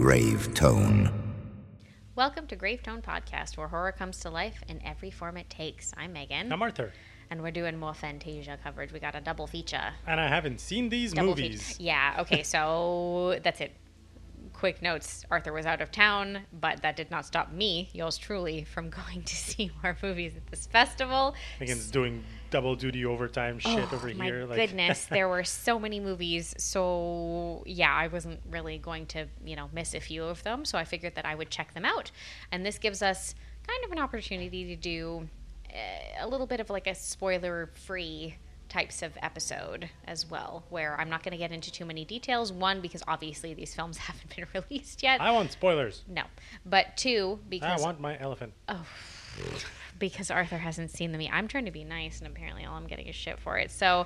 Grave Tone. Welcome to Grave Tone Podcast, where horror comes to life in every form it takes. I'm Megan. I'm Arthur. And we're doing more Fantasia coverage. We got a double feature. And I haven't seen these movies. Yeah, okay, so that's it. Quick notes, Arthur was out of town, but that did not stop me, yours truly, from going to see more movies at this festival. Megan's doing double duty overtime shit over here. My goodness, there were so many movies. So, yeah, I wasn't really going to, miss a few of them. So I figured that I would check them out. And this gives us kind of an opportunity to do a little bit of like a spoiler-free types of episode as well, where I'm not going to get into too many details. One, because obviously these films haven't been released yet. I want spoilers. No. But two, because... I want my elephant. Oh, because Arthur hasn't seen them yet. I'm trying to be nice, and apparently all I'm getting is shit for it. So,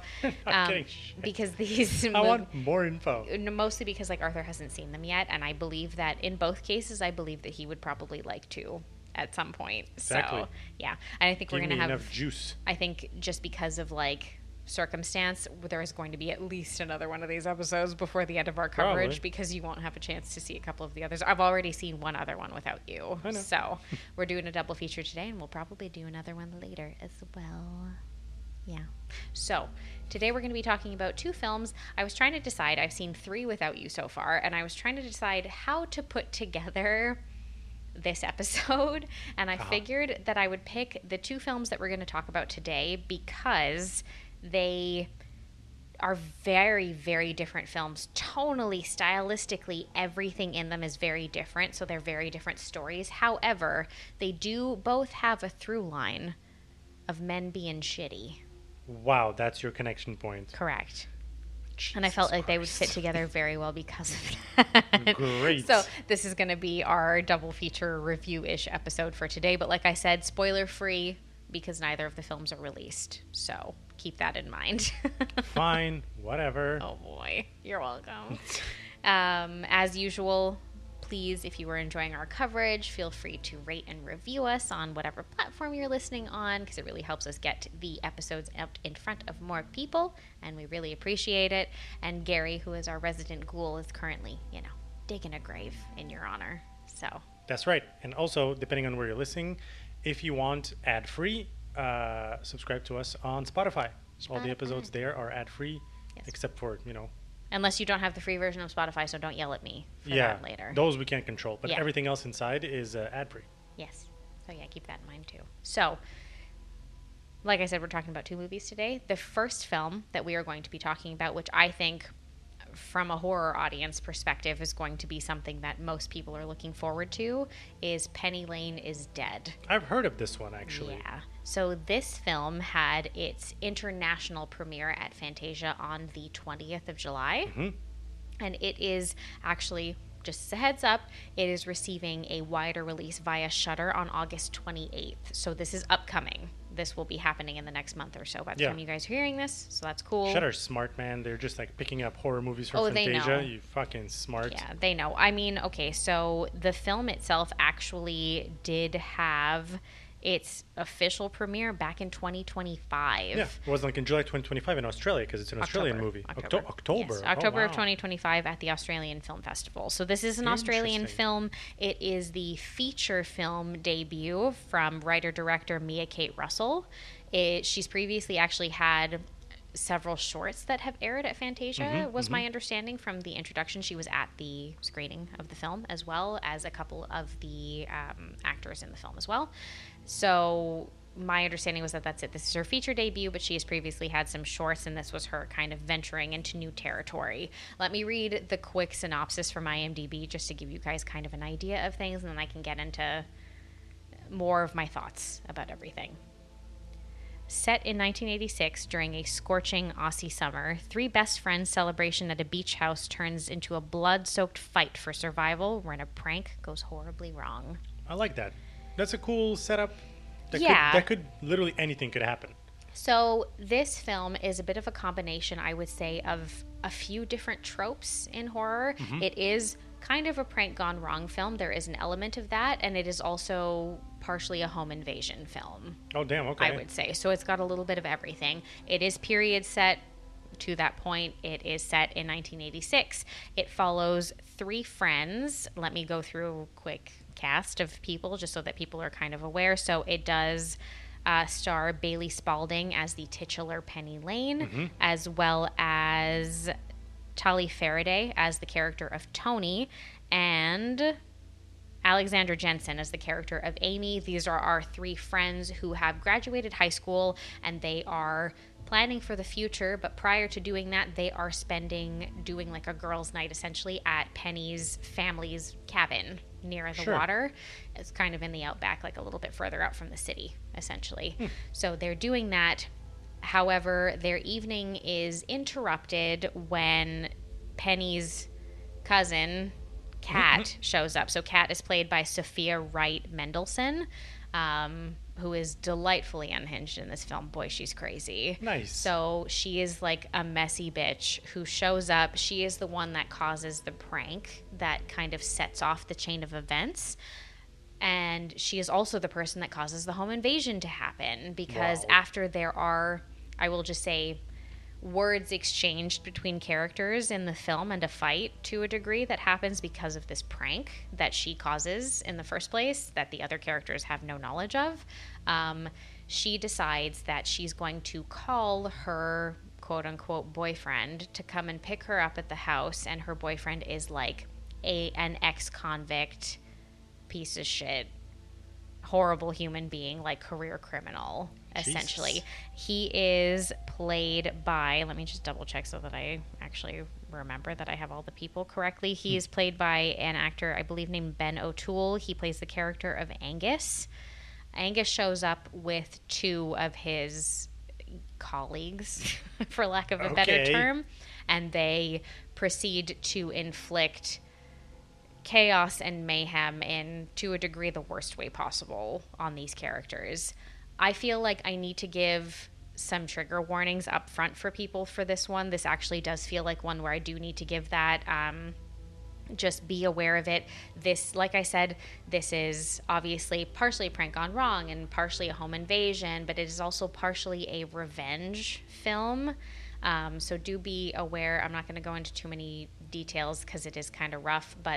because these... I want more info. Mostly because Arthur hasn't seen them yet, and I believe that in both cases, I believe that he would probably like to at some point. Exactly. So, yeah. And I think we're going to have... enough juice. I think just because of, circumstance, there is going to be at least another one of these episodes before the end of our coverage. Probably. Because you won't have a chance to see a couple of the others. I've already seen one other one without you. I know. So we're doing a double feature today, and we'll probably do another one later as well. Yeah. So today we're going to be talking about two films. I was trying to decide, I've seen three without you so far, and I was trying to decide how to put together this episode, and I figured that I would pick the two films that we're going to talk about today because they are very, very different films. Tonally, stylistically, everything in them is very different, so they're very different stories. However, they do both have a through line of men being shitty. Wow, that's your connection point. Correct. Jesus and I felt like they would fit together very well because of that. Great. So this is going to be our double feature review-ish episode for today. But like I said, spoiler-free because neither of the films are released. So keep that in mind. Fine. Whatever. Oh, boy. You're welcome. As usual, please, if you are enjoying our coverage, feel free to rate and review us on whatever platform you're listening on, because it really helps us get the episodes out in front of more people, and we really appreciate it. And Gary, who is our resident ghoul, is currently, digging a grave in your honor. So that's right. And also, depending on where you're listening, if you want ad-free, subscribe to us on Spotify. All the episodes there are ad-free, yes. Except for, Unless you don't have the free version of Spotify, so don't yell at me for that later. Those we can't control, but everything else inside is ad-free. Yes. So, keep that in mind, too. So, like I said, we're talking about two movies today. The first film that we are going to be talking about, which I think from a horror audience perspective is going to be something that most people are looking forward to, is Penny Lane is Dead. I've heard of this one, actually. Yeah. So this film had its international premiere at Fantasia on the 20th of July. Mm-hmm. And it is actually, just as a heads up, it is receiving a wider release via Shudder on August 28th. So this is upcoming. This will be happening in the next month or so by the time you guys are hearing this. So that's cool. Shudder's smart, man. They're just picking up horror movies from Fantasia. They know. You fucking smart. Yeah, they know. I mean, okay, so the film itself actually did have its official premiere back in 2025. Yeah, it wasn't in July 2025 in Australia because it's an Australian movie. October. Yes, October of 2025 at the Australian Film Festival. So this is an Australian film. It is the feature film debut from writer-director Mia Kate Russell. She's previously actually had several shorts that have aired at Fantasia, was my understanding from the introduction. She was at the screening of the film, as well as a couple of the actors in the film as well. So my understanding was that that's it. This is her feature debut, but she has previously had some shorts, and this was her kind of venturing into new territory. Let me read the quick synopsis from IMDb just to give you guys kind of an idea of things, and then I can get into more of my thoughts about everything. Set in 1986 during a scorching Aussie summer, three best friends' celebration at a beach house turns into a blood-soaked fight for survival when a prank goes horribly wrong. I like that. That's a cool setup. That could literally anything could happen. So this film is a bit of a combination, I would say, of a few different tropes in horror. It is kind of a prank gone wrong film. There is an element of that, and it is also partially a home invasion film. Oh, damn, okay. I would say. So it's got a little bit of everything. It is period set. To that point, it is set in 1986. It follows three friends. Let me go through a quick cast of people just so that people are kind of aware. So it does star Bailey Spalding as the titular Penny Lane, as well as Tali Faraday as the character of Tony, and Alexandra Jensen as the character of Amy. These are our three friends who have graduated high school and they are planning for the future, but prior to doing that, they are doing like a girls' night essentially at Penny's family's cabin near the water. It's kind of in the outback, like a little bit further out from the city, essentially. So they're doing that. However, their evening is interrupted when Penny's cousin, Kat, shows up. So Kat is played by Sophia Wright Mendelson, who is delightfully unhinged in this film. Boy, she's crazy. Nice. So she is like a messy bitch who shows up. She is the one that causes the prank that kind of sets off the chain of events. And she is also the person that causes the home invasion to happen, because after there are, I will just say, words exchanged between characters in the film and a fight to a degree that happens because of this prank that she causes in the first place that the other characters have no knowledge of. She decides that she's going to call her quote-unquote boyfriend to come and pick her up at the house, and her boyfriend is like an ex-convict piece of shit, horrible human being, like career criminal, essentially. Jesus. He is played by, let me just double check so that I actually remember that I have all the people correctly. He is played by an actor, I believe, named Ben O'Toole. He plays the character of Angus. Angus shows up with two of his colleagues, for lack of a better term, and they proceed to inflict chaos and mayhem in, to a degree, the worst way possible on these characters. I feel like I need to give some trigger warnings up front for people for this one. This actually does feel like one where I do need to give that. Just be aware of it. This, like I said, this is obviously partially a prank gone wrong and partially a home invasion, but it is also partially a revenge film. So do be aware. I'm not going to go into too many details because it is kind of rough, but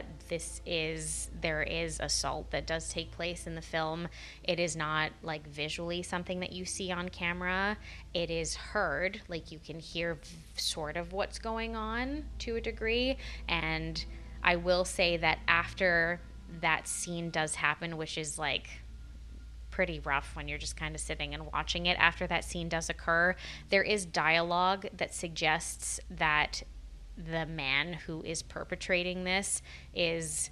there is assault that does take place in the film. It is not like visually something that you see on camera. It is heard, like you can hear sort of what's going on to a degree. And I will say that after that scene does happen, which is like pretty rough when you're just kind of sitting and watching it, after that scene does occur, there is dialogue that suggests that the man who is perpetrating this is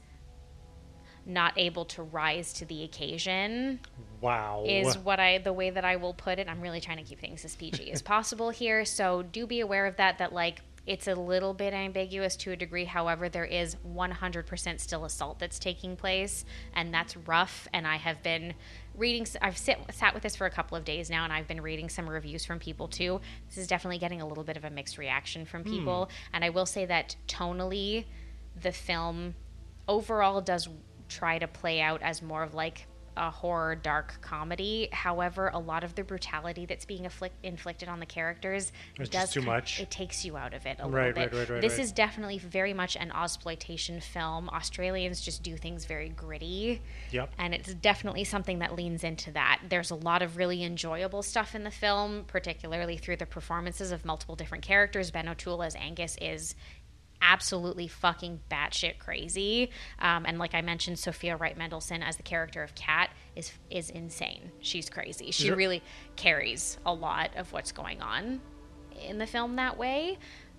not able to rise to the occasion. Wow. Is the way that I will put it. I'm really trying to keep things as PG as possible here, so do be aware of that like it's a little bit ambiguous to a degree. However, there is 100% still assault that's taking place, and that's rough. And I have been reading, I've sat with this for a couple of days now, and I've been reading some reviews from people too. This is definitely getting a little bit of a mixed reaction from people. And I will say that tonally, the film overall does try to play out as more of like a horror dark comedy. However, a lot of the brutality that's being inflicted on the characters just too much. It takes you out of it a little bit. Right. This is definitely very much an Ozploitation film. Australians just do things very gritty. Yep. And it's definitely something that leans into that. There's a lot of really enjoyable stuff in the film, particularly through the performances of multiple different characters. Ben O'Toole as Angus is absolutely fucking batshit crazy. And like I mentioned, Sophia Wright Mendelson as the character of Kat is insane. She's crazy. She really carries a lot of what's going on in the film that way.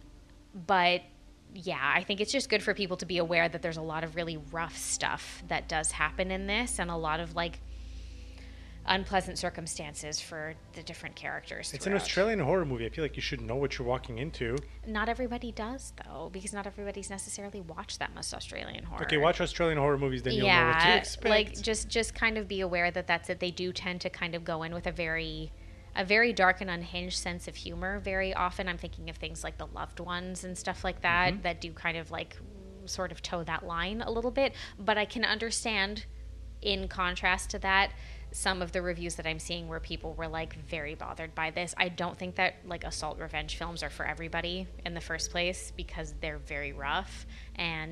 But yeah, I think it's just good for people to be aware that there's a lot of really rough stuff that does happen in this, and a lot of like unpleasant circumstances for the different characters. It's an Australian horror movie. I feel like you should know what you're walking into. Not everybody does, though, because not everybody's necessarily watched that much Australian horror. Okay, watch Australian horror movies, then you'll know what to expect. Like just kind of be aware that that's it. They do tend to kind of go in with a very dark and unhinged sense of humor. Very often, I'm thinking of things like The Loved Ones and stuff like that, that do kind of like sort of toe that line a little bit. But I can understand, in contrast to that, some of the reviews that I'm seeing where people were like very bothered by this. I don't think that like assault revenge films are for everybody in the first place, because they're very rough, and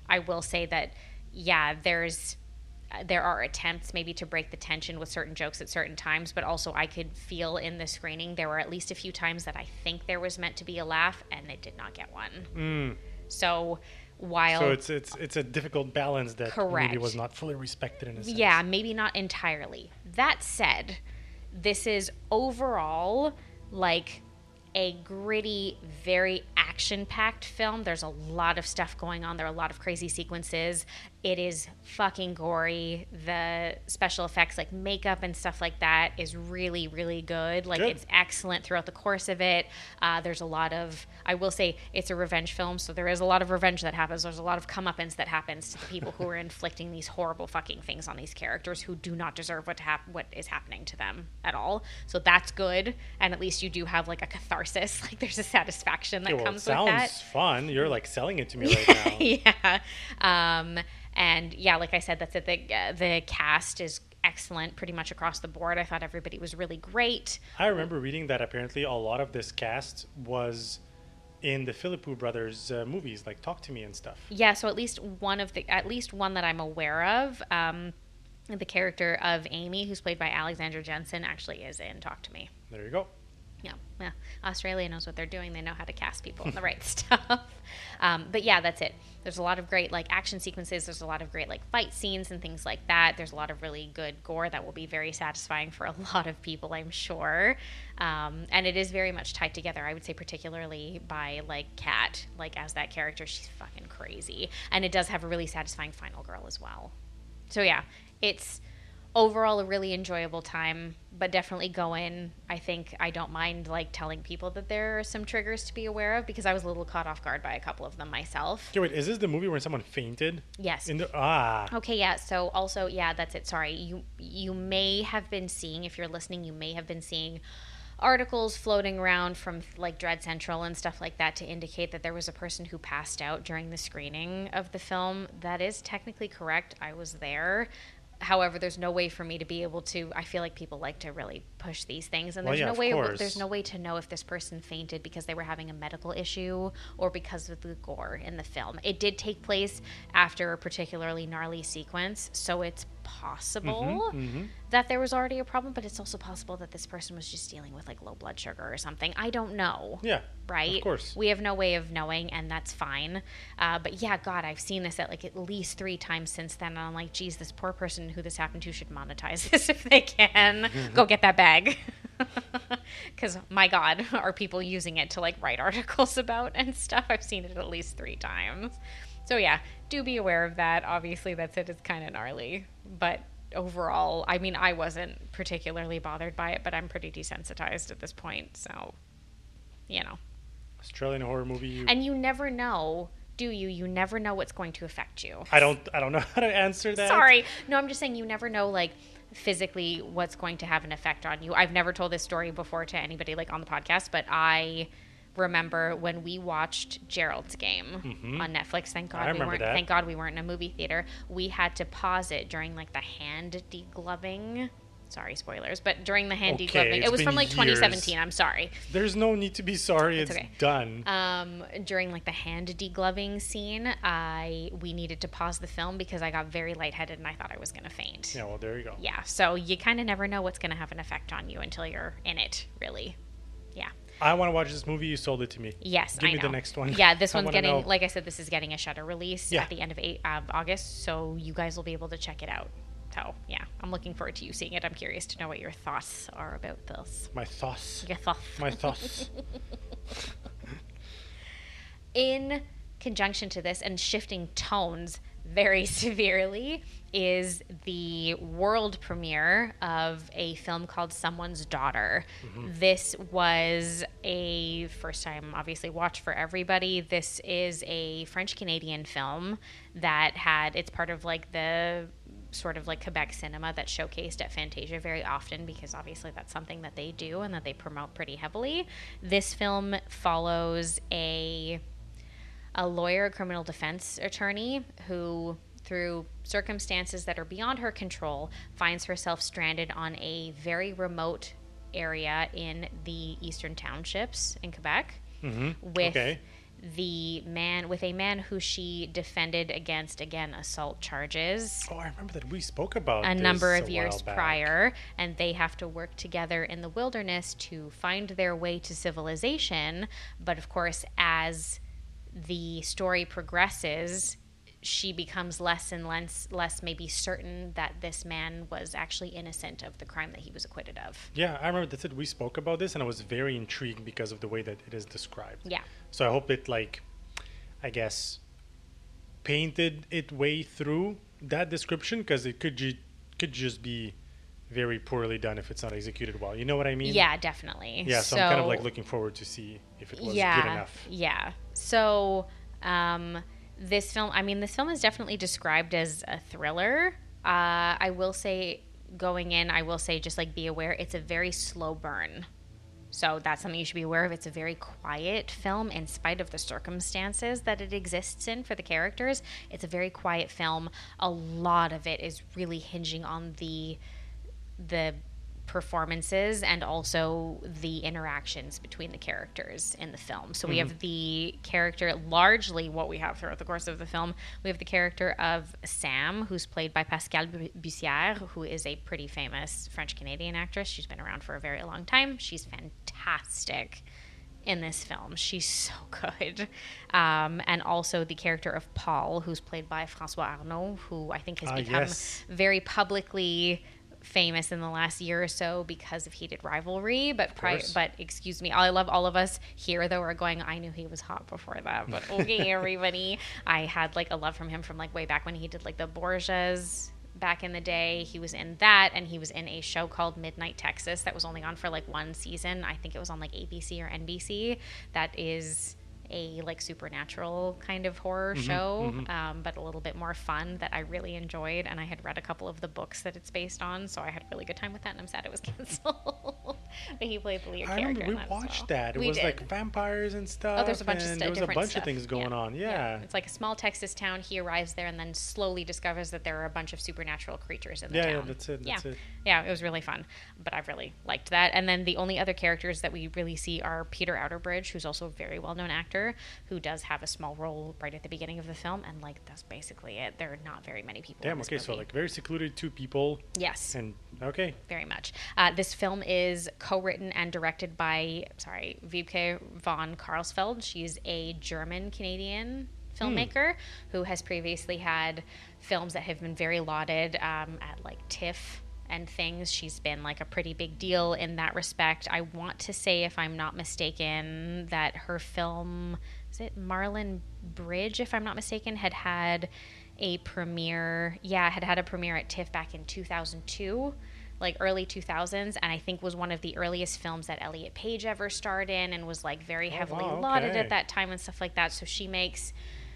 I will say that, yeah, there are attempts maybe to break the tension with certain jokes at certain times, but also I could feel in the screening there were at least a few times that I think there was meant to be a laugh and they did not get one. So while it's a difficult balance that maybe was not fully respected in a sense. Yeah, maybe not entirely. That said, this is overall like a gritty, very action-packed film. There's a lot of stuff going on. There are a lot of crazy sequences. It is fucking gory. The special effects, like makeup and stuff like that, is really, really good. Like, it's excellent throughout the course of it. There's a lot of, I will say, it's a revenge film, so there is a lot of revenge that happens. There's a lot of comeuppance that happens to the people who are inflicting these horrible fucking things on these characters who do not deserve what is happening to them at all. So that's good, and at least you do have like a catharsis. Like, there's a satisfaction that comes with that. Sounds fun. You're like selling it to me right now. Yeah. And yeah, like I said, that's it. The cast is excellent pretty much across the board. I thought everybody was really great. I remember reading that apparently a lot of this cast was in the Philippou brothers movies, like Talk to Me and stuff. Yeah, so at least one that I'm aware of. The character of Amy, who's played by Alexandra Jensen, actually is in Talk to Me. There you go. Yeah. Australia knows what they're doing. They know how to cast people in the right stuff. But yeah, that's it. There's a lot of great like action sequences. There's a lot of great like fight scenes and things like that. There's a lot of really good gore that will be very satisfying for a lot of people, I'm sure. And it is very much tied together. I would say particularly by like Kat, like as that character, she's fucking crazy. And it does have a really satisfying final girl as well. So yeah, it's overall a really enjoyable time, but definitely go in. I think I don't mind like telling people that there are some triggers to be aware of, because I was a little caught off guard by a couple of them myself. Okay, wait, is this the movie where someone fainted? Yes. Okay, yeah. So also, yeah, that's it. Sorry. You may have been seeing, if you're listening, you may have been seeing articles floating around from like Dread Central and stuff like that to indicate that there was a person who passed out during the screening of the film. That is technically correct. I was there. However, there's no way for me to be able to. I feel like people like to really push these things, and there's no way to know if this person fainted because they were having a medical issue or because of the gore in the film. It did take place after a particularly gnarly sequence, so it's possible that there was already a problem, but it's also possible that this person was just dealing with like low blood sugar or something. I don't know. Yeah. Right? Of course. We have no way of knowing, and that's fine. But yeah, God, I've seen this at least 3 times since then, and I'm like, geez, this poor person who this happened to should monetize this if they can. Go get that bag. Because, my God, are people using it to like write articles about and stuff? I've seen it at least 3 times. So yeah, do be aware of that. Obviously, that's it. It's kind of gnarly. But overall, I mean, I wasn't particularly bothered by it, but I'm pretty desensitized at this point. So, you know. Australian horror movie. And you never know, do you? You never know what's going to affect you. I don't know how to answer that. Sorry. No, I'm just saying you never know, like, physically what's going to have an effect on you. I've never told this story before to anybody, like, on the podcast, but I remember when we watched Gerald's Game on Netflix. Thank God we weren't in a movie theater. We had to pause it during like the hand degloving. Sorry, spoilers, but during the hand degloving, it was from like 2017. I'm sorry. There's no need to be sorry. It's okay. Done. During like the hand degloving scene, we needed to pause the film because I got very lightheaded and I thought I was going to faint. Yeah, well, there you go. Yeah, so you kind of never know what's going to have an effect on you until you're in it, really. Yeah. I want to watch this movie. You sold it to me. Yes, Give me the next one. Yeah, this one's getting, like I said, this is getting a Shudder release at the end of August, so you guys will be able to check it out. So, yeah, I'm looking forward to you seeing it. I'm curious to know what your thoughts are about this. My thoughts. Your thoughts. My thoughts. In conjunction to this and shifting tones very severely is the world premiere of a film called Someone's Daughter. This was a first-time, obviously, watch for everybody. This is a French-Canadian film that it's part of like the sort of like Quebec cinema that's showcased at Fantasia very often because obviously that's something that they do and that they promote pretty heavily. This film follows a lawyer, a criminal defense attorney who, through circumstances that are beyond her control, finds herself stranded on a very remote area in the Eastern Townships in Quebec with with a man who she defended against, again, assault charges. Oh, I remember that we spoke about a this number of a years while back. prior, and they have to work together in the wilderness to find their way to civilization. But of course, as the story progresses, she becomes less and less maybe certain that this man was actually innocent of the crime that he was acquitted of. Yeah, I remember that's it. We spoke about this, and I was very intrigued because of the way that it is described. Yeah. So I hope it, like, I guess, painted it way through that description, because it could just be very poorly done if it's not executed well. You know what I mean? Yeah, definitely. Yeah, so I'm kind of like looking forward to see if it was good enough. Yeah. So, this film is definitely described as a thriller. I will say, going in, just like be aware, it's a very slow burn. So that's something you should be aware of. It's a very quiet film in spite of the circumstances that it exists in for the characters. It's a very quiet film. A lot of it is really hinging on the performances and also the interactions between the characters in the film. So we have the character, largely what we have throughout the course of the film, we have the character of Sam, who's played by Pascale Bussière, who is a pretty famous French-Canadian actress. She's been around for a very long time. She's fantastic in this film. She's so good. And also the character of Paul, who's played by François Arnault, who I think has become very publicly famous in the last year or so because of Heated Rivalry. But excuse me, I love all of us here though are going, I knew he was hot before that, but okay, everybody. I had like a love from him from like way back when he did like the Borgias back in the day. He was in that, and he was in a show called Midnight Texas that was only on for like one season. I think it was on like ABC or NBC. That is a like supernatural kind of horror show, but a little bit more fun, that I really enjoyed, and I had read a couple of the books that it's based on, so I had a really good time with that, and I'm sad it was canceled. But he played the lead character. I remember we watched that. It was like vampires and stuff. Oh, there's a bunch of stuff. There was a bunch of things going on. Yeah. It's like a small Texas town. He arrives there and then slowly discovers that there are a bunch of supernatural creatures in the town. Yeah, that's it. Yeah, it was really fun. But I've really liked that. And then the only other characters that we really see are Peter Outerbridge, who's also a very well-known actor, who does have a small role right at the beginning of the film, and like that's basically it. There are not very many people in this movie. So like very secluded, two people. Yes. And okay. Very much. This film is co-written and directed by, Wiebke von Karlsfeld. She's a German-Canadian filmmaker who has previously had films that have been very lauded at like TIFF and things. She's been like a pretty big deal in that respect. I want to say, if I'm not mistaken, that her film, is it Marlin Bridge, if I'm not mistaken, had a premiere. Yeah, had a premiere at TIFF back in 2002. Like early 2000s, and I think was one of the earliest films that Elliot Page ever starred in, and was like very heavily lauded at that time and stuff like that. So she makes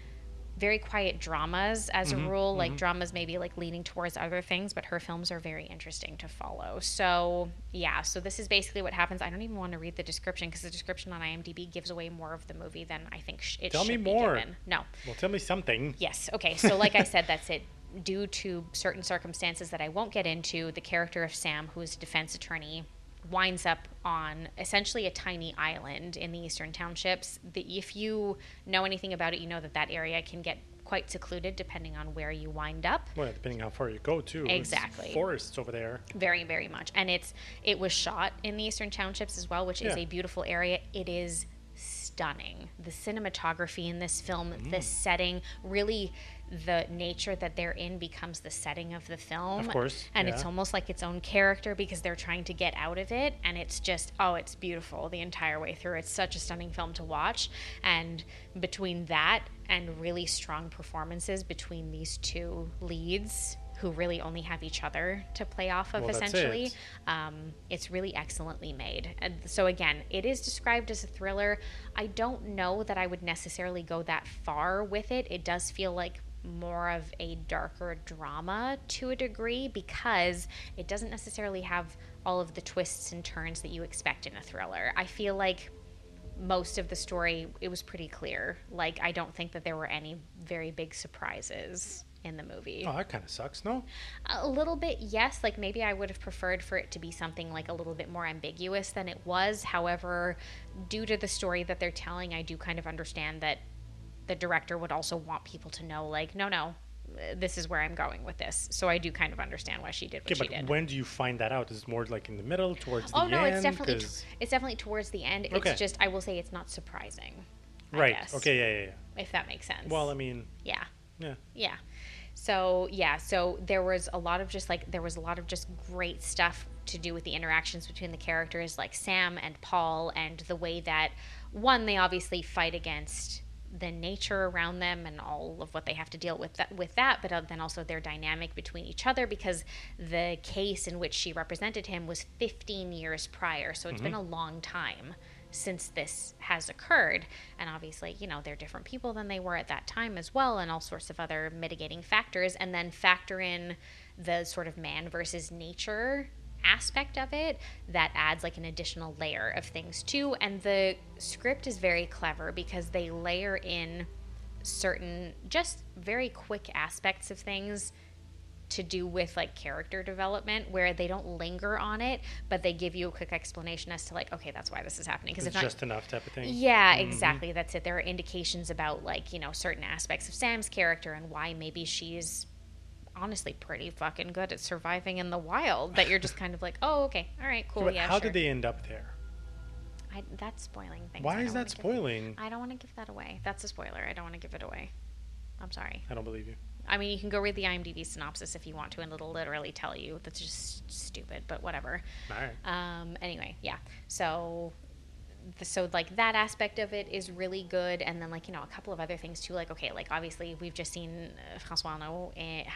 very quiet dramas as a rule, like dramas maybe like leaning towards other things, but her films are very interesting to follow. So yeah, so this is basically what happens. I don't even want to read the description because the description on IMDb gives away more of the movie than I think it should be given. Tell me more. No. Well, tell me something. Yes. Okay. So like I said, that's it. Due to certain circumstances that I won't get into, the character of Sam, who is a defense attorney, winds up on essentially a tiny island in the Eastern Townships. If you know anything about it, you know that area can get quite secluded depending on where you wind up. Well, depending how far you go, too. Exactly. It's forests over there. Very, very much. And it was shot in the Eastern Townships as well, which is a beautiful area. It is stunning. The cinematography in this film, the setting, really the nature that they're in becomes the setting of the film. Of course. And it's almost like its own character because they're trying to get out of it. And it's just, it's beautiful the entire way through. It's such a stunning film to watch. And between that and really strong performances between these two leads, who really only have each other to play off of, essentially. It's really excellently made. And so again, it is described as a thriller. I don't know that I would necessarily go that far with it. It does feel like more of a darker drama to a degree because it doesn't necessarily have all of the twists and turns that you expect in a thriller. I feel like most of the story, it was pretty clear. Like, I don't think that there were any very big surprises in the movie. Oh, that kind of sucks, no? A little bit, yes. Like, maybe I would have preferred for it to be something like a little bit more ambiguous than it was. However, due to the story that they're telling, I do kind of understand that the director would also want people to know, like, no, this is where I'm going with this. So I do kind of understand why she did what she did. When do you find that out? Is it more like in the middle, towards the end? Oh no, it's definitely towards the end. Okay. It's just, I will say, it's not surprising. Right. I guess, Okay. Yeah. if that makes sense. Well, I mean. Yeah. Yeah. So there was a lot of just great stuff to do with the interactions between the characters, like Sam and Paul, and the way that, one, they obviously fight against the nature around them and all of what they have to deal with that, but then also their dynamic between each other, because the case in which she represented him was 15 years prior, so it's been a long time since this has occurred. And obviously, they're different people than they were at that time as well, and all sorts of other mitigating factors. And then factor in the sort of man versus nature aspect of it, that adds like an additional layer of things too. And the script is very clever because they layer in certain just very quick aspects of things to do with like character development, where they don't linger on it, but they give you a quick explanation as to like, okay, that's why this is happening. Because it's just enough type of thing. Yeah, exactly. That's it. There are indications about like, certain aspects of Sam's character and why maybe she's honestly pretty fucking good at surviving in the wild, that you're just kind of like, oh, okay, all right, cool. But yeah, how sure. did they end up there? That's spoiling things. Why is that spoiling? I don't want to give that away. That's a spoiler. I don't want to give it away. I'm sorry. I don't believe you. I mean, you can go read the IMDb synopsis if you want to, and it'll literally tell you. That's just stupid, but whatever. All right. Anyway, yeah. So like that aspect of it is really good, and then like a couple of other things too. Like, okay, like obviously we've just seen François Arnault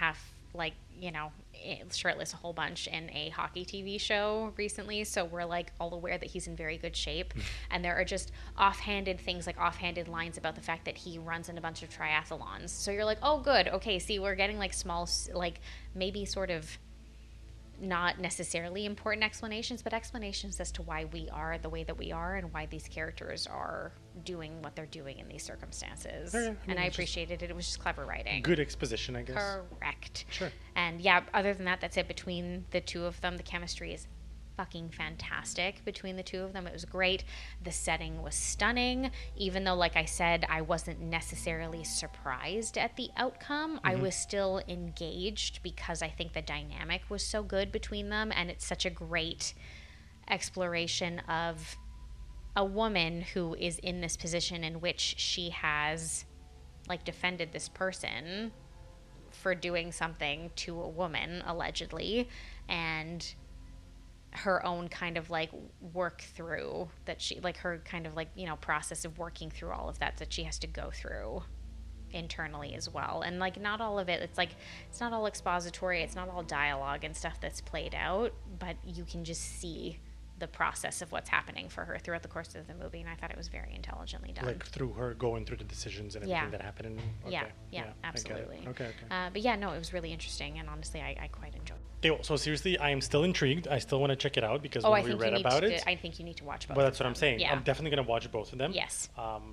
shirtless a whole bunch in a hockey TV show recently, so we're like all aware that he's in very good shape. And there are just offhanded things, like offhanded lines about the fact that he runs in a bunch of triathlons, so you're like, oh good, okay, see, we're getting like small, like maybe sort of not necessarily important explanations, but explanations as to why we are the way that we are and why these characters are doing what they're doing in these circumstances. I appreciated it. It was just clever writing. Good exposition, I guess. Correct. Sure. And yeah, other than that, that's it. Between the two of them, the chemistry is fucking fantastic between the two of them. It was great. The setting was stunning, even though, like I said, I wasn't necessarily surprised at the outcome. I was still engaged because I think the dynamic was so good between them, and it's such a great exploration of a woman who is in this position in which she has like defended this person for doing something to a woman, allegedly, and her own kind of like work through that, she like her kind of like process of working through all of that she has to go through internally as well. And like not all of it, it's not all expository, it's not all dialogue and stuff that's played out, but you can just see the process of what's happening for her throughout the course of the movie, and I thought it was very intelligently done. Like through her going through the decisions and everything that happened. Yeah, absolutely. Okay. But yeah, no, it was really interesting, and honestly, I quite enjoyed it. Okay, so seriously, I am still intrigued. I still want to check it out because when we read about it, I think you need to watch both. Well, that's what I'm saying. Yeah. I'm definitely going to watch both of them. Yes.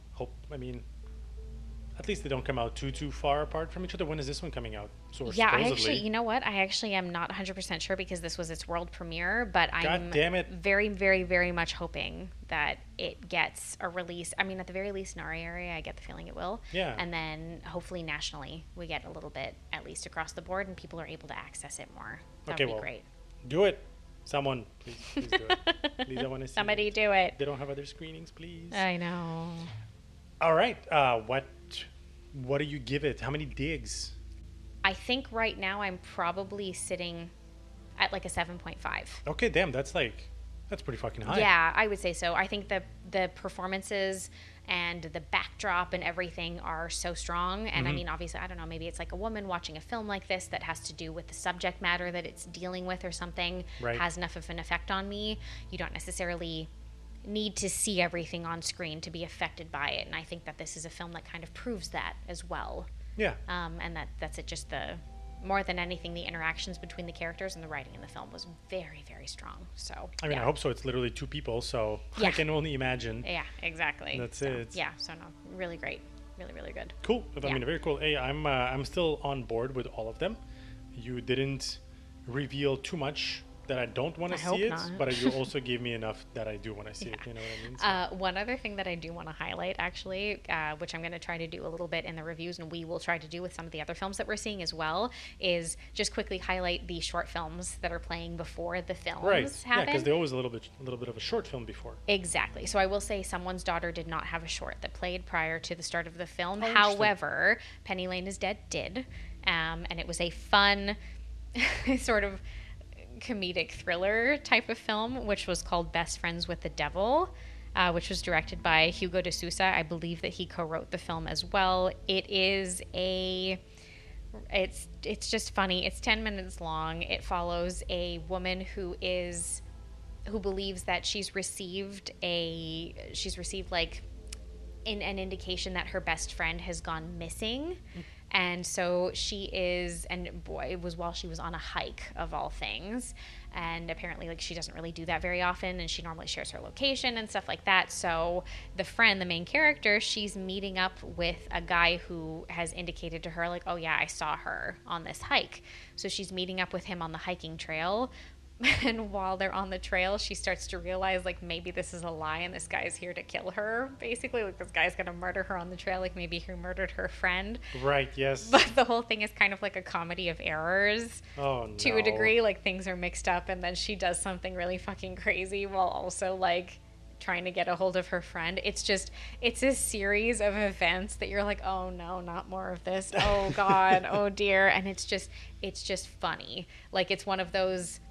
At least they don't come out too far apart from each other. When is this one coming out? Yeah, you know what? I actually am not 100% sure because this was its world premiere, but I'm very, very, very much hoping that it gets a release. I mean, at the very least in our area, I get the feeling it will. Yeah. And then hopefully nationally, we get a little bit, at least across the board, and people are able to access it more. That would be great. Do it. Someone, please do it. Please, I want to see Somebody do it. They don't have other screenings, please. I know. All right. What do you give it? How many digs? I think right now I'm probably sitting at like a 7.5. Okay, damn, that's pretty fucking high. Yeah, I would say so. I think the performances and the backdrop and everything are so strong. And I mean, obviously, I don't know, maybe it's like a woman watching a film like this that has to do with the subject matter that it's dealing with or something, has enough of an effect on me. You don't necessarily need to see everything on screen to be affected by it, and I think that this is a film that kind of proves that as well. Yeah. And that's it. Just more than anything, the interactions between the characters and the writing in the film was very, very strong. So I mean, I hope so. It's literally two people, so I can only imagine. Yeah, exactly. That's it. Yeah. So no, really great. Really, really good. Cool. I Yeah. mean, very cool. Hey, I'm still on board with all of them. You didn't reveal too much that I don't want I to hope see it, not. but you also gave me enough that I do want to see it. You know what I mean? So, One other thing that I do want to highlight, actually, which I'm going to try to do a little bit in the reviews, and we will try to do with some of the other films that we're seeing as well, is just quickly highlight the short films that are playing before the films right. Yeah, happen. because they're always a little bit of a short film before. Exactly. So I will say Someone's Daughter did not have a short that played prior to the start of the film. Oh, interesting. However, Penny Lane is Dead did. And it was a fun sort of comedic thriller type of film, which was called Best Friends with the Devil, which was directed by Hugo de Sousa. I believe that he co-wrote the film as well. It's just funny. It's 10 minutes long. It follows a woman who believes that she's received like an indication that her best friend has gone missing. And so she is, and boy, it was while she was on a hike of all things. And apparently, like, she doesn't really do that very often, and she normally shares her location and stuff like that. So the friend, the main character, she's meeting up with a guy who has indicated to her, like, oh yeah, I saw her on this hike. So she's meeting up with him on the hiking trail. And while they're on the trail, she starts to realize, like, maybe this is a lie and this guy's here to kill her. Basically, like, this guy's going to murder her on the trail, like maybe he murdered her friend. Right, yes. But the whole thing is kind of like a comedy of errors. Oh, no. To a degree, like, things are mixed up and then she does something really fucking crazy while also, like, trying to get a hold of her friend. It's a series of events that you're like, oh no, not more of this. Oh God, oh dear. And it's just funny. Like, it's one of those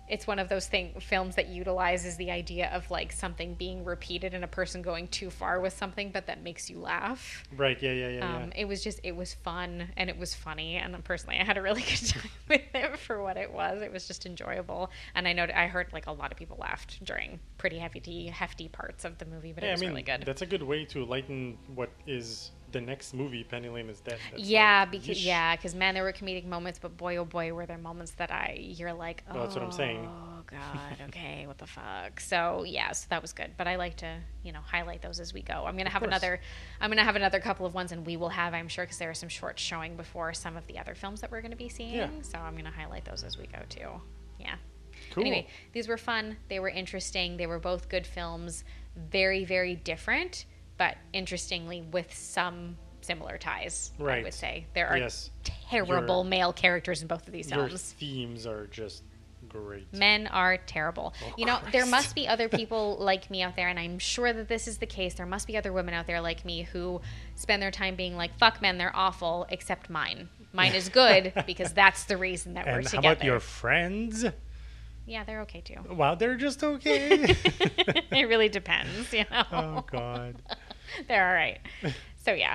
films that utilizes the idea of, like, something being repeated and a person going too far with something, but that makes you laugh. Right, yeah. It was fun and it was funny, and personally I had a really good time with it for what it was. It was just enjoyable, and I heard, like, a lot of people laughed during pretty hefty parts of the movie, but it was really good. That's a good way to lighten what is the next movie, Penny Lane is Dead. That's because man, there were comedic moments, but boy, oh boy, were there moments that you're like, oh, well, that's what I'm saying. Oh God, okay, what the fuck? So yeah, so that was good. But I like to, highlight those as we go. I'm gonna have another couple of ones, and we will have, I'm sure, because there are some shorts showing before some of the other films that we're gonna be seeing. Yeah. So I'm gonna highlight those as we go too. Yeah. Cool. Anyway, these were fun. They were interesting. They were both good films. Very, very different, but interestingly with some similar ties. Right. I would say there are terrible male characters in both of these films. Your themes are just great. Men are terrible. There must be other people like me out there, and I'm sure that this is the case. There must be other women out there like me who spend their time being like, fuck men, they're awful, except mine. Mine is good because that's the reason that we're together. And how about your friends? Yeah, they're okay too. Well, they're just okay. It really depends, Oh, God. They're all right. So, yeah.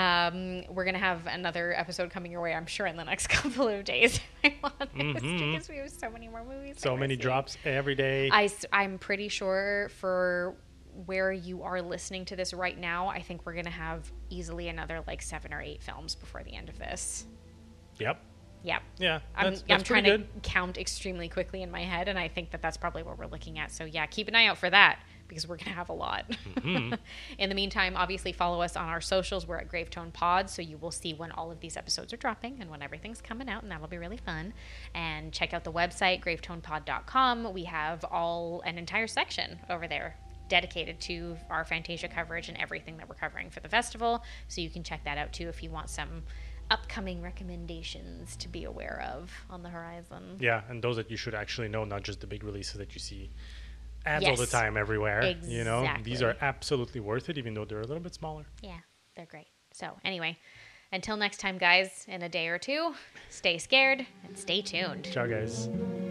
We're going to have another episode coming your way, I'm sure, in the next couple of days. Because we have so many more movies. So many drops every day. I'm pretty sure for where you are listening to this right now, I think we're going to have easily another, like, 7 or 8 films before the end of this. Yep. Yeah. Yeah. I'm trying to count extremely quickly in my head, and I think that that's probably what we're looking at. So, yeah, keep an eye out for that because we're going to have a lot. In the meantime, obviously, follow us on our socials. We're at Gravetone Pod, so you will see when all of these episodes are dropping and when everything's coming out, and that'll be really fun. And check out the website, gravetonepod.com. We have an entire section over there dedicated to our Fantasia coverage and everything that we're covering for the festival. So you can check that out, too, if you want some upcoming recommendations to be aware of on the horizon. Yeah, and those that you should actually know, not just the big releases that you see ads all the time everywhere. Exactly. These are absolutely worth it, even though they're a little bit smaller. Yeah, they're great. So anyway, until next time, guys, in a day or two, stay scared and stay tuned. Ciao, guys.